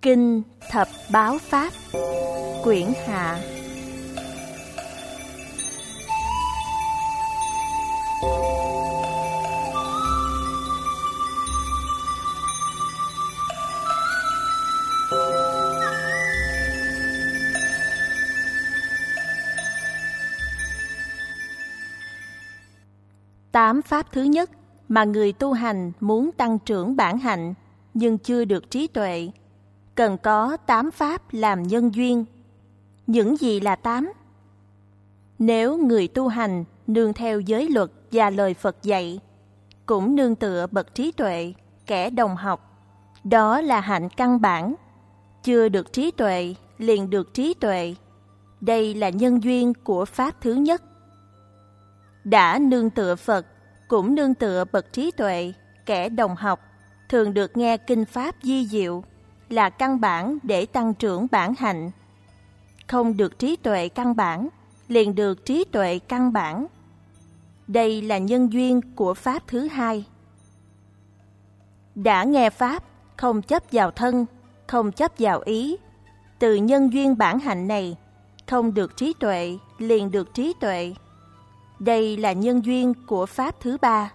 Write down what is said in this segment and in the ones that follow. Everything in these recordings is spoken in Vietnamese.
Kinh Thập Báo Pháp, Quyển Hạ. Tám pháp thứ nhất mà người tu hành muốn tăng trưởng bản hạnh nhưng chưa được trí tuệ, cần có 8 pháp làm nhân duyên. Những gì là 8? Nếu người tu hành nương theo giới luật và lời Phật dạy, cũng nương tựa bậc trí tuệ, kẻ đồng học, đó là hạnh căn bản. Chưa được trí tuệ, liền được trí tuệ. Đây là nhân duyên của pháp thứ nhất. Đã nương tựa Phật, cũng nương tựa bậc trí tuệ, kẻ đồng học, thường được nghe kinh pháp di diệu, là căn bản để tăng trưởng bản hạnh. Không được trí tuệ căn bản, liền được trí tuệ căn bản. Đây là nhân duyên của pháp thứ hai. Đã nghe pháp, không chấp vào thân, không chấp vào ý. Từ nhân duyên bản hạnh này, không được trí tuệ, liền được trí tuệ. Đây là nhân duyên của pháp thứ ba.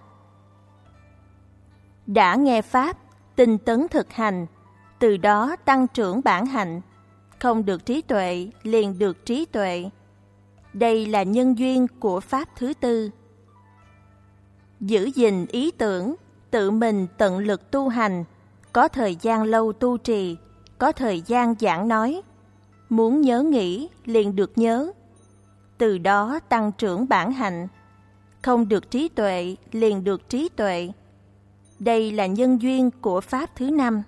Đã nghe pháp, tinh tấn thực hành, từ đó tăng trưởng bản hạnh, không được trí tuệ, liền được trí tuệ. Đây là nhân duyên của pháp thứ tư. Giữ gìn ý tưởng, tự mình tận lực tu hành, có thời gian lâu tu trì, có thời gian giảng nói. Muốn nhớ nghĩ, liền được nhớ. Từ đó tăng trưởng bản hạnh, không được trí tuệ, liền được trí tuệ. Đây là nhân duyên của pháp thứ năm.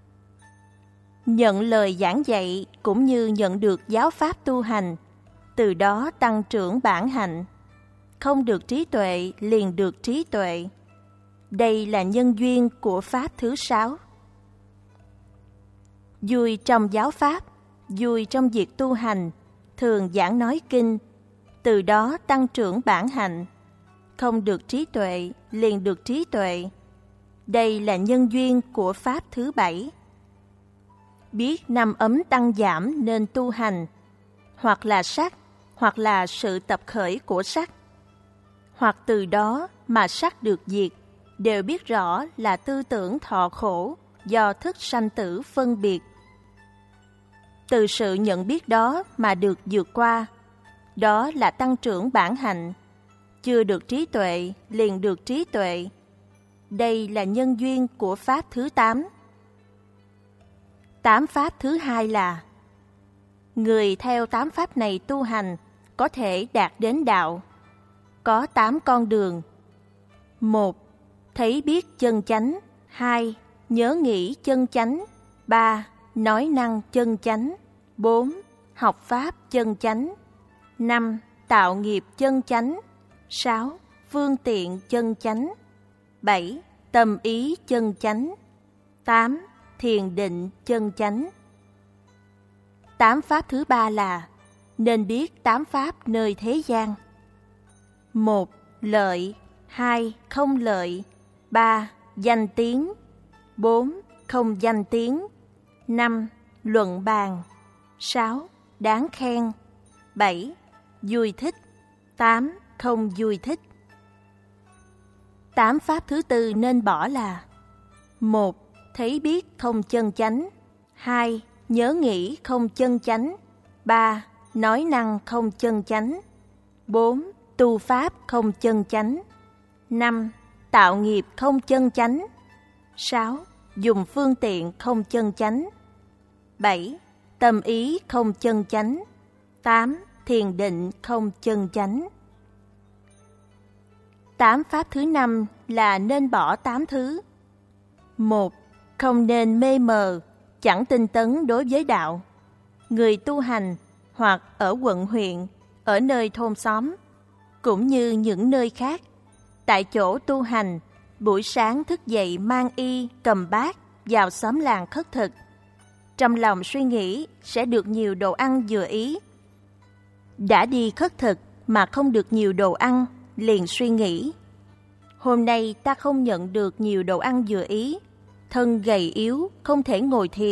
Nhận lời giảng dạy cũng như nhận được giáo pháp tu hành, từ đó tăng trưởng bản hạnh, không được trí tuệ, liền được trí tuệ. Đây là nhân duyên của pháp thứ sáu. Vui trong giáo pháp, vui trong việc tu hành, thường giảng nói kinh, từ đó tăng trưởng bản hạnh, không được trí tuệ, liền được trí tuệ. Đây là nhân duyên của pháp thứ bảy. Biết năm ấm tăng giảm nên tu hành, hoặc là sắc, hoặc là sự tập khởi của sắc, hoặc từ đó mà sắc được diệt, đều biết rõ là tư tưởng thọ khổ do thức sanh tử phân biệt. Từ sự nhận biết đó mà được vượt qua, đó là tăng trưởng bản hạnh. Chưa được trí tuệ, liền được trí tuệ. Đây là nhân duyên của pháp thứ 8. 8 pháp thứ hai là: người theo 8 pháp này tu hành có thể đạt đến đạo. Có 8 con đường. 1. Thấy biết chân chánh. 2. Nhớ nghĩ chân chánh. 3. Nói năng chân chánh. 4. Học pháp chân chánh. 5. Tạo nghiệp chân chánh. 6. Phương tiện chân chánh. 7. Tâm ý chân chánh. 8. Thiền định chân chánh. 8 pháp thứ ba là: nên biết 8 pháp nơi thế gian. 1. Lợi. 2. Không lợi. 3. Danh tiếng. 4. Không danh tiếng. 5. Luận bàn. 6. Đáng khen. 7. Vui thích. 8. Không vui thích. 8 pháp thứ tư nên bỏ là: 1. Thấy biết không chân chánh. 2. Nhớ nghĩ không chân chánh. 3. Nói năng không chân chánh. 4. Tu pháp không chân chánh. 5. Tạo nghiệp không chân chánh. 6. Dùng phương tiện không chân chánh. 7. Tâm ý không chân chánh. 8. Thiền định không chân chánh. 8 pháp thứ 5 là nên bỏ 8 thứ. 1. Không nên mê mờ, chẳng tinh tấn đối với đạo. Người tu hành hoặc ở quận huyện, ở nơi thôn xóm, cũng như những nơi khác, tại chỗ tu hành, buổi sáng thức dậy mang y, cầm bát vào xóm làng khất thực. Trong lòng suy nghĩ sẽ được nhiều đồ ăn vừa ý. Đã đi khất thực mà không được nhiều đồ ăn, liền suy nghĩ: hôm nay ta không nhận được nhiều đồ ăn vừa ý, thân gầy yếu, không thể ngồi thiền,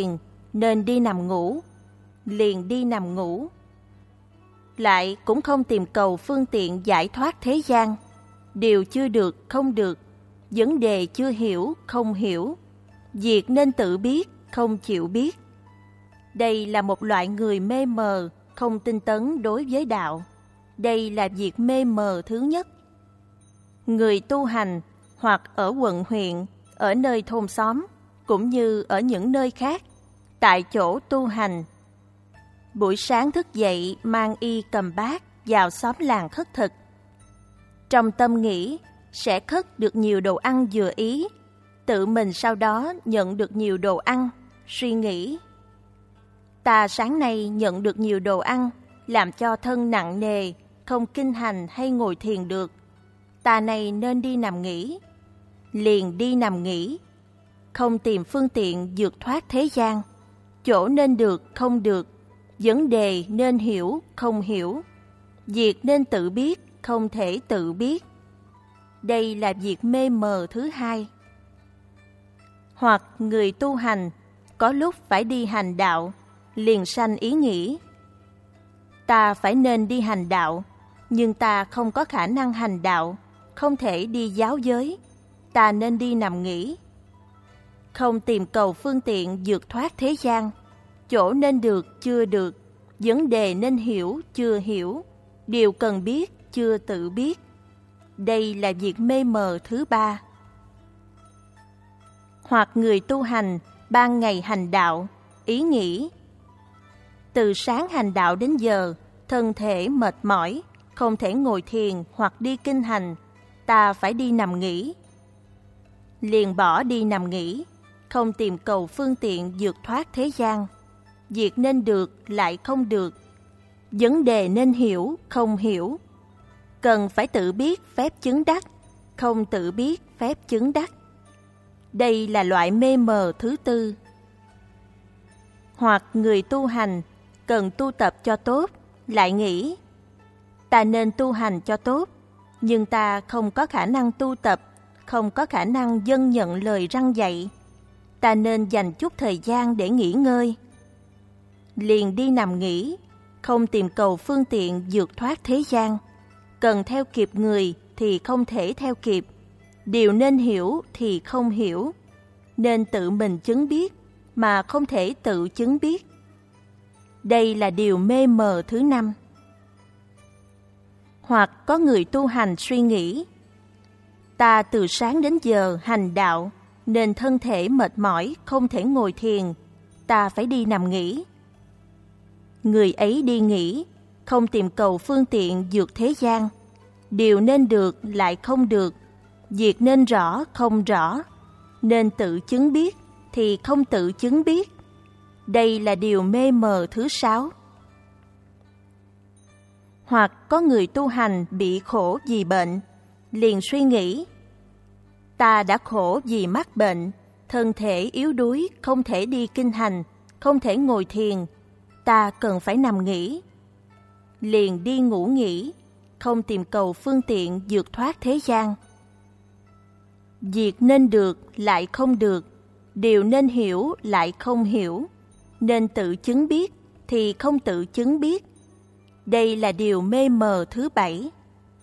nên đi nằm ngủ, liền đi nằm ngủ. Lại cũng không tìm cầu phương tiện giải thoát thế gian, điều chưa được không được, vấn đề chưa hiểu không hiểu, việc nên tự biết không chịu biết. Đây là một loại người mê mờ, không tinh tấn đối với đạo. Đây là việc mê mờ thứ nhất. Người tu hành hoặc ở quận huyện, ở nơi thôn xóm, cũng như ở những nơi khác, tại chỗ tu hành. Buổi sáng thức dậy mang y cầm bát vào xóm làng khất thực. Trong tâm nghĩ sẽ khất được nhiều đồ ăn vừa ý, tự mình sau đó nhận được nhiều đồ ăn, suy nghĩ. Ta sáng nay nhận được nhiều đồ ăn, làm cho thân nặng nề, không kinh hành hay ngồi thiền được. Ta này nên đi nằm nghỉ. Liền đi nằm nghỉ, không tìm phương tiện vượt thoát thế gian. Chỗ nên được không được, vấn đề nên hiểu không hiểu, việc nên tự biết không thể tự biết. Đây là việc mê mờ thứ hai. Hoặc người tu hành có lúc phải đi hành đạo, liền sanh ý nghĩ. Ta phải nên đi hành đạo, nhưng ta không có khả năng hành đạo, không thể đi giáo giới. Ta nên đi nằm nghỉ. Không tìm cầu phương tiện vượt thoát thế gian, chỗ nên được chưa được, vấn đề nên hiểu chưa hiểu, điều cần biết chưa tự biết. Đây là việc mê mờ thứ ba. Hoặc người tu hành ban ngày hành đạo, ý nghĩ. Từ sáng hành đạo đến giờ, thân thể mệt mỏi, không thể ngồi thiền hoặc đi kinh hành, ta phải đi nằm nghỉ. Liền bỏ đi nằm nghỉ, không tìm cầu phương tiện vượt thoát thế gian. Việc nên được lại không được, vấn đề nên hiểu không hiểu. Cần phải tự biết phép chứng đắc, không tự biết phép chứng đắc. Đây là loại mê mờ thứ tư. Hoặc người tu hành cần tu tập cho tốt, lại nghĩ ta nên tu hành cho tốt, nhưng ta không có khả năng tu tập, không có khả năng dâng nhận lời răn dạy. Ta nên dành chút thời gian để nghỉ ngơi. Liền đi nằm nghỉ, không tìm cầu phương tiện vượt thoát thế gian. Cần theo kịp người thì không thể theo kịp, điều nên hiểu thì không hiểu, nên tự mình chứng biết mà không thể tự chứng biết. Đây là điều mê mờ thứ năm. Hoặc có người tu hành suy nghĩ, ta từ sáng đến giờ hành đạo, nên thân thể mệt mỏi không thể ngồi thiền, ta phải đi nằm nghỉ. Người ấy đi nghỉ, không tìm cầu phương tiện vượt thế gian, điều nên được lại không được, việc nên rõ không rõ, nên tự chứng biết thì không tự chứng biết. Đây là điều mê mờ thứ sáu. Hoặc có người tu hành bị khổ vì bệnh, liền suy nghĩ, ta đã khổ vì mắc bệnh, thân thể yếu đuối, không thể đi kinh hành, không thể ngồi thiền, ta cần phải nằm nghỉ. Liền đi ngủ nghỉ, không tìm cầu phương tiện vượt thoát thế gian. Việc nên được lại không được, điều nên hiểu lại không hiểu, nên tự chứng biết thì không tự chứng biết. Đây là điều mê mờ thứ bảy.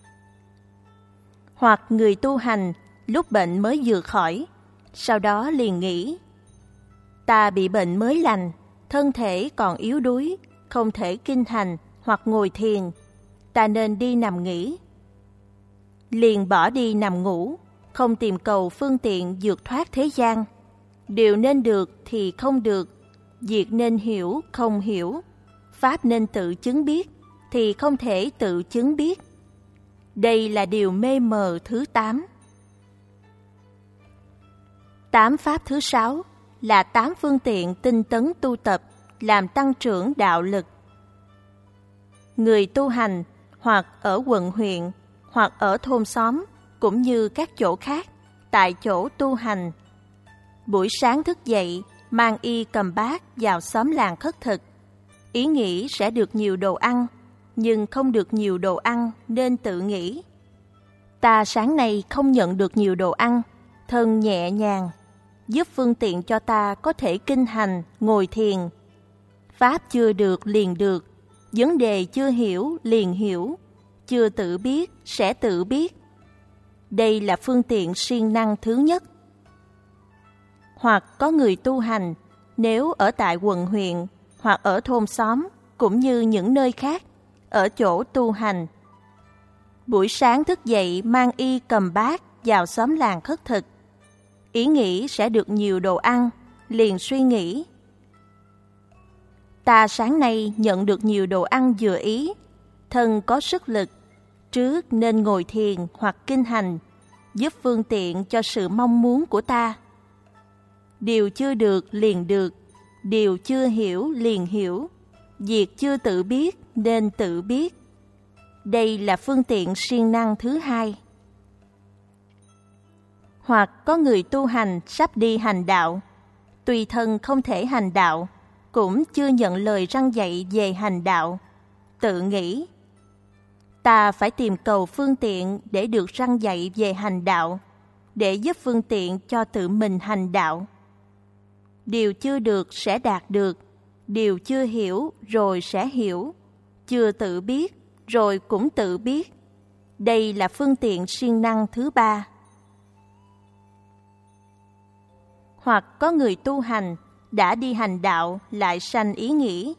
Hoặc người tu hành lúc bệnh mới vừa khỏi, sau đó liền nghĩ, ta bị bệnh mới lành, thân thể còn yếu đuối, không thể kinh hành hoặc ngồi thiền, ta nên đi nằm nghỉ. Liền bỏ đi nằm ngủ, không tìm cầu phương tiện vượt thoát thế gian. Điều nên được thì không được, việc nên hiểu không hiểu, pháp nên tự chứng biết thì không thể tự chứng biết. Đây là điều mê mờ thứ 8. 8 pháp thứ 6 là 8 phương tiện tinh tấn tu tập, làm tăng trưởng đạo lực. Người tu hành hoặc ở quận huyện, hoặc ở thôn xóm, cũng như các chỗ khác, tại chỗ tu hành. Buổi sáng thức dậy, mang y cầm bát vào xóm làng khất thực. Ý nghĩ sẽ được nhiều đồ ăn, nhưng không được nhiều đồ ăn nên tự nghĩ, ta sáng nay không nhận được nhiều đồ ăn, thân nhẹ nhàng. giúp phương tiện cho ta có thể kinh hành, ngồi thiền. Pháp chưa được liền được, vấn đề chưa hiểu liền hiểu, chưa tự biết sẽ tự biết. Đây là phương tiện siêng năng thứ nhất. Hoặc có người tu hành, nếu ở tại quận huyện hoặc ở thôn xóm cũng như những nơi khác, ở chỗ tu hành. Buổi sáng thức dậy mang y cầm bát vào xóm làng khất thực. Ý nghĩ sẽ được nhiều đồ ăn, liền suy nghĩ. Ta sáng nay nhận được nhiều đồ ăn vừa ý, thân có sức lực, trước nên ngồi thiền hoặc kinh hành, giúp phương tiện cho sự mong muốn của ta. Điều chưa được liền được, điều chưa hiểu liền hiểu, việc chưa tự biết nên tự biết. Đây là phương tiện siêng năng thứ hai. Hoặc có người tu hành sắp đi hành đạo, tùy thân không thể hành đạo, cũng chưa nhận lời răn dạy về hành đạo, tự nghĩ ta phải tìm cầu phương tiện để được răn dạy về hành đạo, để giúp phương tiện cho tự mình hành đạo. Điều chưa được sẽ đạt được, điều chưa hiểu rồi sẽ hiểu, chưa tự biết rồi cũng tự biết. Đây là phương tiện siêng năng thứ ba. Hoặc có người tu hành đã đi hành đạo lại sanh ý nghĩ.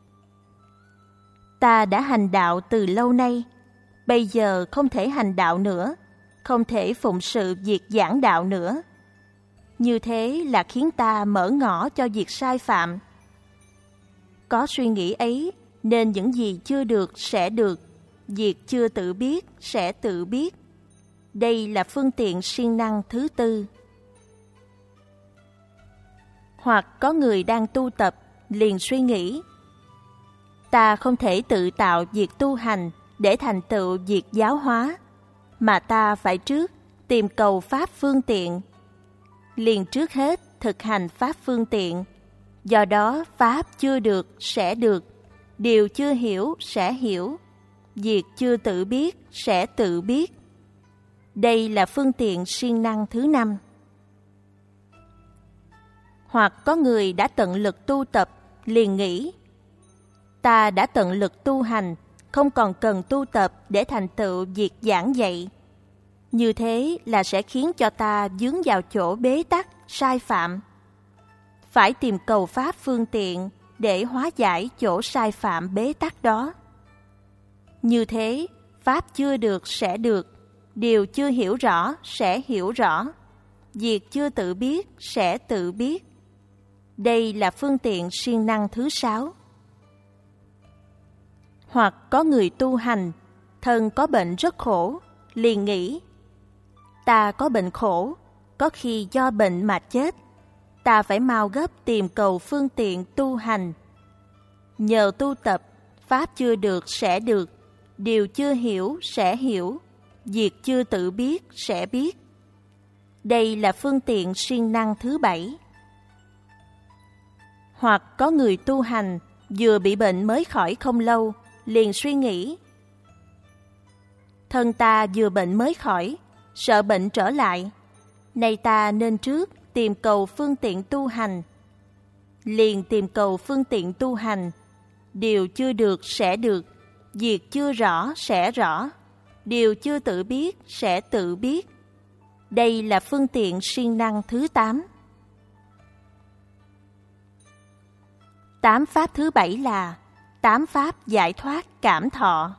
Ta đã hành đạo từ lâu nay, bây giờ không thể hành đạo nữa, không thể phụng sự việc giảng đạo nữa. Như thế là khiến ta mở ngõ cho việc sai phạm. Có suy nghĩ ấy nên những gì chưa được sẽ được, việc chưa tự biết sẽ tự biết. Đây là phương tiện siêng năng thứ tư. Hoặc có người đang tu tập liền suy nghĩ, ta không thể tự tạo việc tu hành để thành tựu việc giáo hóa, mà ta phải trước tìm cầu pháp phương tiện. Liền trước hết thực hành pháp phương tiện, do đó pháp chưa được sẽ được, điều chưa hiểu sẽ hiểu, việc chưa tự biết sẽ tự biết. Đây là phương tiện siêng năng thứ năm. Hoặc có người đã tận lực tu tập, liền nghĩ, ta đã tận lực tu hành, không còn cần tu tập để thành tựu việc giảng dạy. Như thế là sẽ khiến cho ta vướng vào chỗ bế tắc, sai phạm. Phải tìm cầu pháp phương tiện để hóa giải chỗ sai phạm bế tắc đó. Như thế, pháp chưa được sẽ được, điều chưa hiểu rõ sẽ hiểu rõ, việc chưa tự biết sẽ tự biết. Đây là phương tiện siêng năng thứ sáu. Hoặc có người tu hành, thân có bệnh rất khổ, liền nghĩ, ta có bệnh khổ, có khi do bệnh mà chết, ta phải mau gấp tìm cầu phương tiện tu hành. Nhờ tu tập, pháp chưa được sẽ được, điều chưa hiểu sẽ hiểu, việc chưa tự biết sẽ biết. Đây là phương tiện siêng năng thứ bảy. Hoặc có người tu hành, vừa bị bệnh mới khỏi không lâu, liền suy nghĩ, thân ta vừa bệnh mới khỏi, sợ bệnh trở lại, nay ta nên trước tìm cầu phương tiện tu hành. Liền tìm cầu phương tiện tu hành, điều chưa được sẽ được, việc chưa rõ sẽ rõ, điều chưa tự biết sẽ tự biết. Đây là phương tiện siêng năng thứ 8. 8 pháp thứ 7 là 8 pháp giải thoát cảm thọ.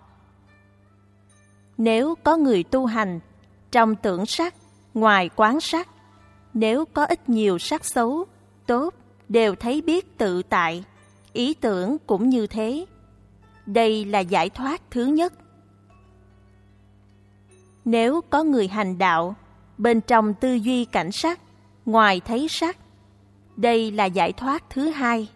Nếu có người tu hành, trong tưởng sắc, ngoài quán sắc, nếu có ít nhiều sắc xấu, tốt, đều thấy biết tự tại, ý tưởng cũng như thế. Đây là giải thoát thứ nhất. Nếu có người hành đạo, bên trong tư duy cảnh sắc, ngoài thấy sắc, đây là giải thoát thứ hai.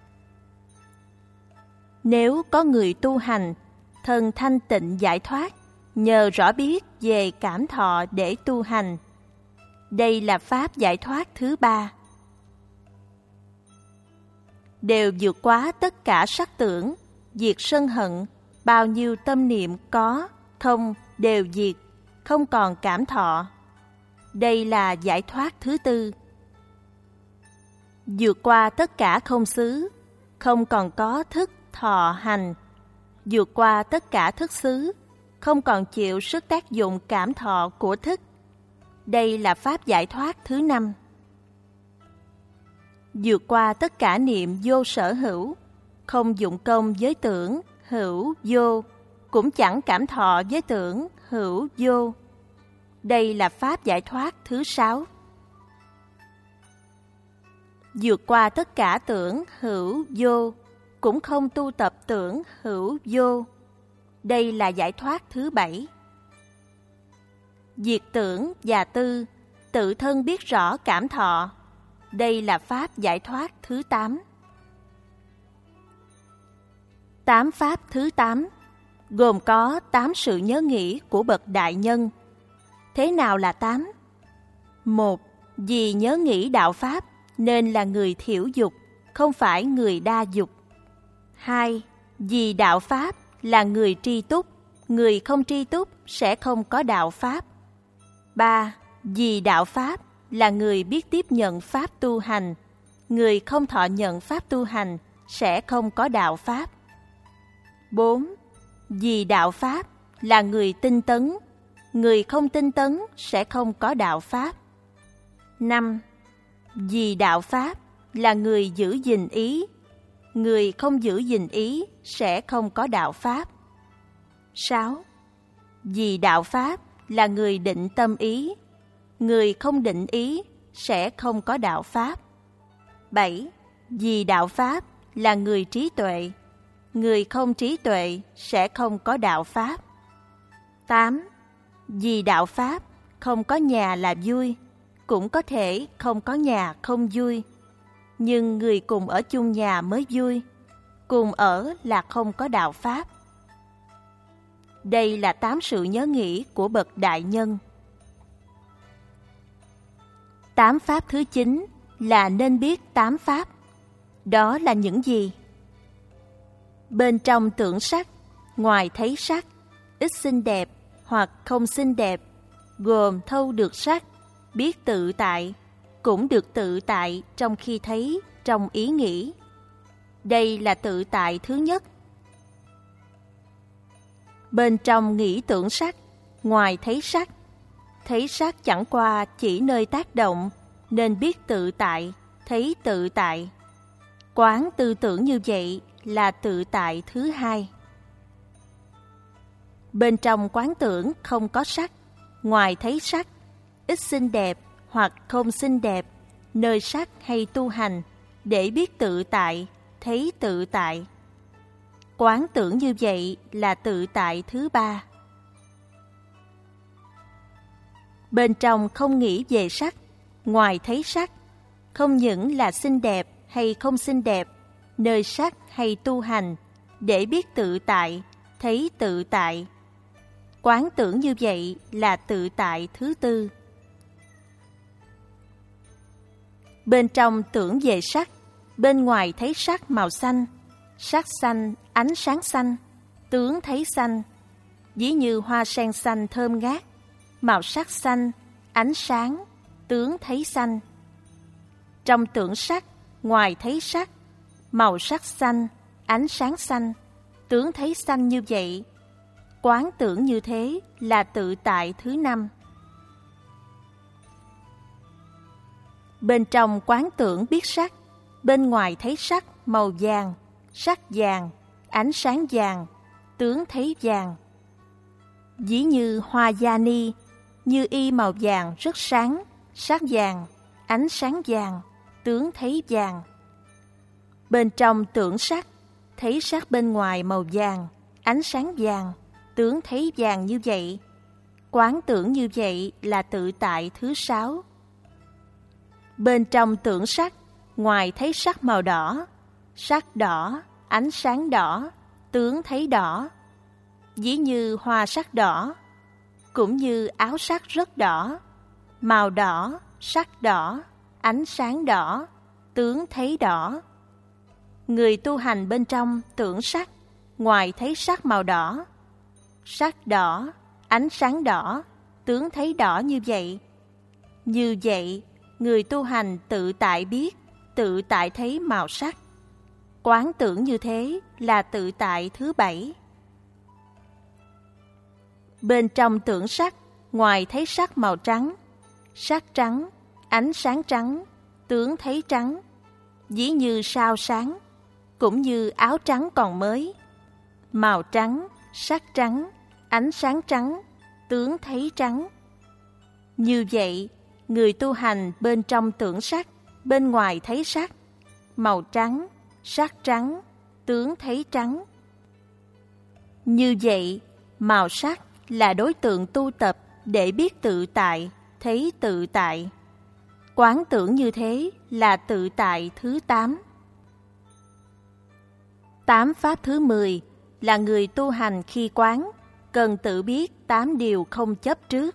Nếu có người tu hành, thân thanh tịnh giải thoát, nhờ rõ biết về cảm thọ để tu hành, đây là pháp giải thoát thứ ba. Đều vượt quá tất cả sắc tưởng, diệt sân hận, bao nhiêu tâm niệm có, không đều diệt, không còn cảm thọ. Đây là giải thoát thứ tư. vượt qua tất cả không xứ, không còn có thức thọ hành. Vượt qua tất cả thức xứ, không còn chịu sức tác dụng cảm thọ của thức. Đây là pháp giải thoát thứ 5. Vượt qua tất cả niệm vô sở hữu, không dụng công với tưởng hữu vô, cũng chẳng cảm thọ với tưởng hữu vô. Đây là pháp giải thoát thứ 6. Vượt qua tất cả tưởng hữu vô, cũng không tu tập tưởng hữu vô. Đây là giải thoát thứ 7. Diệt tưởng và tư, tự thân biết rõ cảm thọ. Đây là pháp giải thoát thứ 8. 8 pháp thứ 8 gồm có 8 sự nhớ nghĩ của bậc đại nhân. Thế nào là 8? 1. Vì nhớ nghĩ đạo pháp nên là người thiểu dục, không phải người đa dục. 2. Vì đạo pháp là người tri túc, người không tri túc sẽ không có đạo pháp. 3. Vì đạo pháp là người biết tiếp nhận pháp tu hành, người không thọ nhận pháp tu hành sẽ không có đạo pháp. 4. Vì đạo pháp là người tinh tấn, người không tinh tấn sẽ không có đạo pháp. 5. Vì đạo pháp là người giữ gìn ý, người không giữ gìn ý sẽ không có đạo pháp. 6. Vì đạo pháp là người định tâm ý, người không định ý sẽ không có đạo pháp. 7. Vì đạo pháp là người trí tuệ, người không trí tuệ sẽ không có đạo pháp. 8. Vì đạo pháp không có nhà là vui, cũng có thể không có nhà không vui, nhưng người cùng ở chung nhà mới vui, cùng ở là không có đạo pháp. Đây là 8 sự nhớ nghĩ của bậc đại nhân. 8 pháp thứ 9 là nên biết 8 pháp. Đó là những gì? Bên trong tưởng sắc, ngoài thấy sắc, ít xinh đẹp hoặc không xinh đẹp, gồm thâu được sắc, biết tự tại, cũng được tự tại trong khi thấy, trong ý nghĩ. Đây là tự tại thứ nhất. Bên trong nghĩ tưởng sắc, ngoài thấy sắc chẳng qua chỉ nơi tác động, nên biết tự tại, thấy tự tại. Quán tư tưởng như vậy là tự tại thứ hai. Bên trong quán tưởng không có sắc, ngoài thấy sắc, ít xinh đẹp hoặc không xinh đẹp, nơi sắc hay tu hành, để biết tự tại, thấy tự tại. Quán tưởng như vậy là tự tại thứ ba. Bên trong không nghĩ về sắc, ngoài thấy sắc, không những là xinh đẹp hay không xinh đẹp, nơi sắc hay tu hành, để biết tự tại, thấy tự tại. Quán tưởng như vậy là tự tại thứ tư. Bên trong tưởng về sắc, bên ngoài thấy sắc màu xanh, sắc xanh, ánh sáng xanh, tướng thấy xanh, ví như hoa sen xanh thơm ngát, màu sắc xanh, ánh sáng, tướng thấy xanh. Trong tưởng sắc, ngoài thấy sắc, màu sắc xanh, ánh sáng xanh, tướng thấy xanh như vậy. Quán tưởng như thế là tự tại thứ năm. Bên trong quán tưởng biết sắc, bên ngoài thấy sắc màu vàng, sắc vàng, ánh sáng vàng, tướng thấy vàng. Ví như hoa gia ni, như y màu vàng rất sáng, sắc vàng, ánh sáng vàng, tướng thấy vàng. Bên trong tưởng sắc, thấy sắc bên ngoài màu vàng, ánh sáng vàng, tướng thấy vàng như vậy. Quán tưởng như vậy là tự tại thứ sáu. Bên trong tưởng sắc, ngoài thấy sắc màu đỏ, sắc đỏ, ánh sáng đỏ, tướng thấy đỏ. Ví như hoa sắc đỏ, cũng như áo sắc rất đỏ, màu đỏ, sắc đỏ, ánh sáng đỏ, tướng thấy đỏ. Người tu hành bên trong tưởng sắc, ngoài thấy sắc màu đỏ, sắc đỏ, ánh sáng đỏ, tướng thấy đỏ như vậy. Như vậy, người tu hành tự tại biết, tự tại thấy màu sắc. Quán tưởng như thế là tự tại thứ 7. Bên trong tưởng sắc, ngoài thấy sắc màu trắng, sắc trắng, ánh sáng trắng, tướng thấy trắng, ví như sao sáng, cũng như áo trắng còn mới. Màu trắng, sắc trắng, ánh sáng trắng, tướng thấy trắng. Như vậy, người tu hành bên trong tưởng sắc, bên ngoài thấy sắc, màu trắng, sắc trắng, tướng thấy trắng. Như vậy, màu sắc là đối tượng tu tập để biết tự tại, thấy tự tại. Quán tưởng như thế là tự tại thứ 8. 8 pháp thứ 10 là người tu hành khi quán, cần tự biết 8 điều không chấp trước.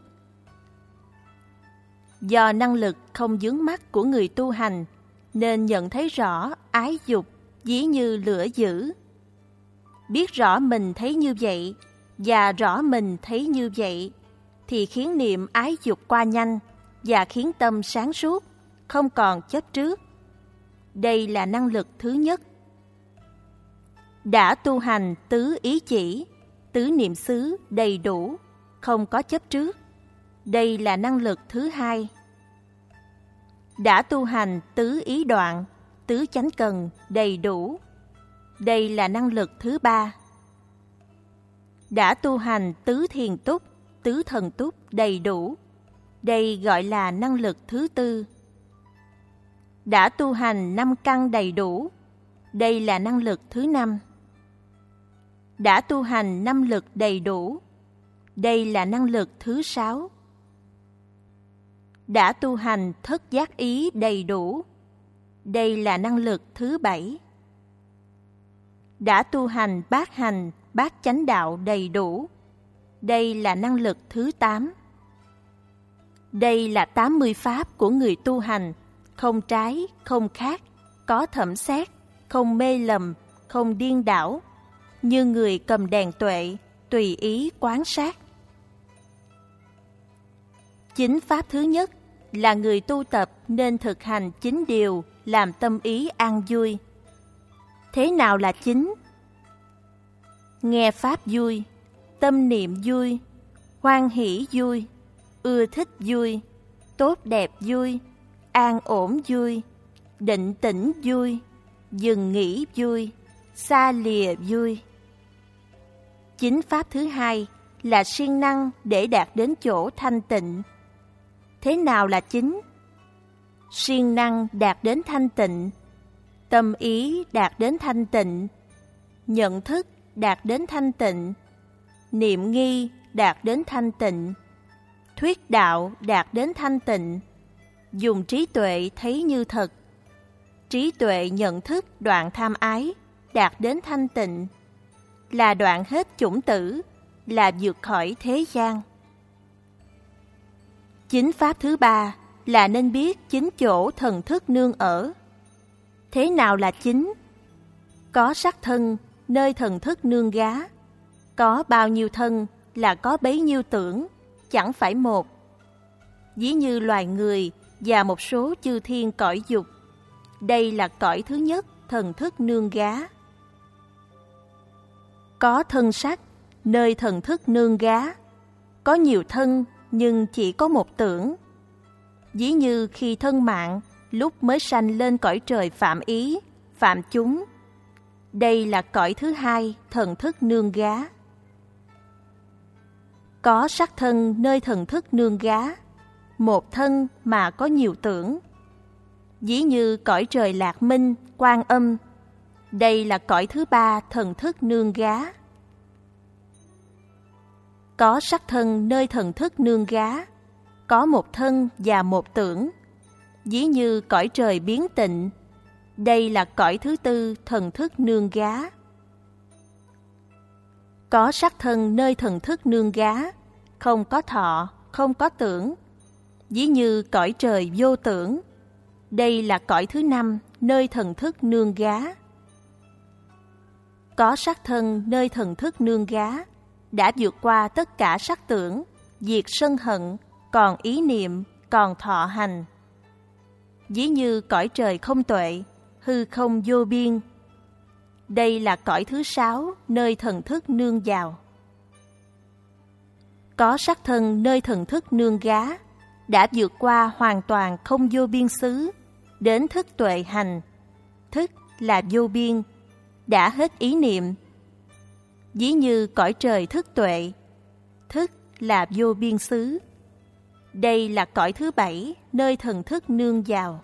Do năng lực không vướng mắc của người tu hành, nên nhận thấy rõ ái dục ví như lửa dữ. Biết rõ mình thấy như vậy, và rõ mình thấy như vậy, thì khiến niệm ái dục qua nhanh, và khiến tâm sáng suốt, không còn chấp trước. Đây là năng lực thứ nhất. Đã tu hành tứ ý chỉ, tứ niệm xứ đầy đủ, không có chấp trước. Đây là năng lực thứ 2. Đã tu hành tứ ý đoạn, tứ chánh cần đầy đủ. Đây là năng lực thứ 3. Đã tu hành tứ thiền túc, tứ thần túc đầy đủ. Đây gọi là năng lực thứ 4. Đã tu hành 5 căn đầy đủ. Đây là năng lực thứ 5. Đã tu hành 5 lực đầy đủ. Đây là năng lực thứ 6. Đã tu hành thất giác ý đầy đủ. Đây là năng lực thứ 7. Đã tu hành bát hành, bát chánh đạo đầy đủ. Đây là năng lực thứ 8. Đây là 80 pháp của người tu hành, không trái, không khác, có thẩm xét, không mê lầm, không điên đảo, như người cầm đèn tuệ, tùy ý quán sát. 9 pháp thứ nhất là người tu tập nên thực hành 9 điều làm tâm ý an vui. Thế nào là 9? Nghe pháp vui, tâm niệm vui, hoan hỷ vui, ưa thích vui, tốt đẹp vui, an ổn vui, định tĩnh vui, dừng nghỉ vui, xa lìa vui. 9 pháp thứ 2 là siêng năng để đạt đến chỗ thanh tịnh. Thế nào là 9? Siêng năng đạt đến thanh tịnh, tâm ý đạt đến thanh tịnh, nhận thức đạt đến thanh tịnh, niệm nghi đạt đến thanh tịnh, thuyết đạo đạt đến thanh tịnh, dùng trí tuệ thấy như thật, trí tuệ nhận thức đoạn tham ái đạt đến thanh tịnh, là đoạn hết chủng tử, là vượt khỏi thế gian. 9 pháp thứ 3 là nên biết 9 chỗ thần thức nương ở. Thế nào là 9? Có sắc thân, nơi thần thức nương gá. Có bao nhiêu thân là có bấy nhiêu tưởng, chẳng phải một. Ví như loài người và một số chư thiên cõi dục. Đây là cõi thứ nhất, thần thức nương gá. Có thân sắc, nơi thần thức nương gá. Có nhiều thân nhưng chỉ có một tưởng. Ví như khi thân mạng, lúc mới sanh lên cõi trời phạm ý, phạm chúng. Đây là cõi thứ 2, thần thức nương gá. Có sắc thân nơi thần thức nương gá, một thân mà có nhiều tưởng. Ví như cõi trời Lạc Minh, Quan Âm. Đây là cõi thứ 3, thần thức nương gá. Có sắc thân nơi thần thức nương gá, có một thân và một tưởng. Ví như cõi trời Biến Tịnh. Đây là cõi thứ 4, thần thức nương gá. Có sắc thân nơi thần thức nương gá, không có thọ, không có tưởng. Ví như cõi trời Vô Tưởng. Đây là cõi thứ 5, nơi thần thức nương gá. Có sắc thân nơi thần thức nương gá, đã vượt qua tất cả sắc tưởng, diệt sân hận, còn ý niệm, còn thọ hành. ví như cõi trời không tuệ, hư không vô biên. Đây là cõi thứ 6 nơi thần thức nương vào. Có sắc thân nơi thần thức nương gá, đã vượt qua hoàn toàn không vô biên xứ, đến thức tuệ hành. Thức là vô biên, đã hết ý niệm. Ví như cõi trời thức tuệ, thức là vô biên xứ. Đây là cõi thứ 7 nơi thần thức nương vào.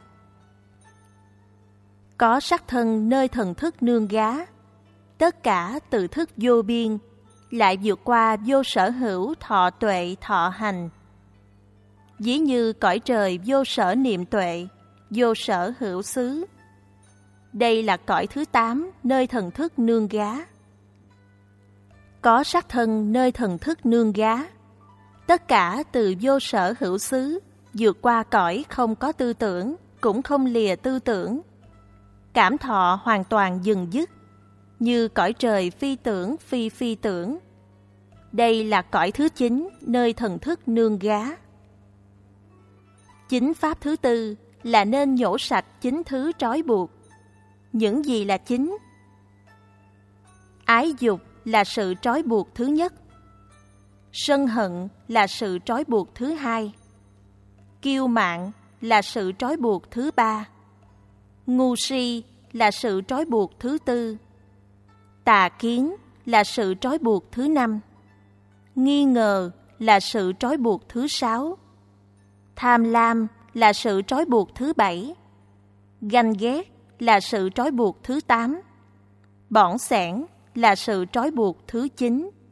Có sắc thân nơi thần thức nương gá, tất cả từ thức vô biên, lại vượt qua vô sở hữu thọ tuệ thọ hành. Ví như cõi trời vô sở niệm tuệ, vô sở hữu xứ. Đây là cõi thứ 8 nơi thần thức nương gá. Có sắc thân nơi thần thức nương gá, tất cả từ vô sở hữu xứ, vượt qua cõi không có tư tưởng, cũng không lìa tư tưởng. Cảm thọ hoàn toàn dừng dứt, như cõi trời phi tưởng phi phi tưởng. Đây là cõi thứ 9 nơi thần thức nương gá. Chính pháp thứ 4 là nên nhổ sạch chính thứ trói buộc. Những gì là chính? Ái dục là sự trói buộc thứ nhất. Sân hận là sự trói buộc thứ 2. Kiêu mạn là sự trói buộc thứ 3. Ngu si là sự trói buộc thứ 4. Tà kiến là sự trói buộc thứ 5. Nghi ngờ là sự trói buộc thứ 6. Tham lam là sự trói buộc thứ 7. Ganh ghét là sự trói buộc thứ 8. Bỏng sẻn là sự trói buộc thứ 9.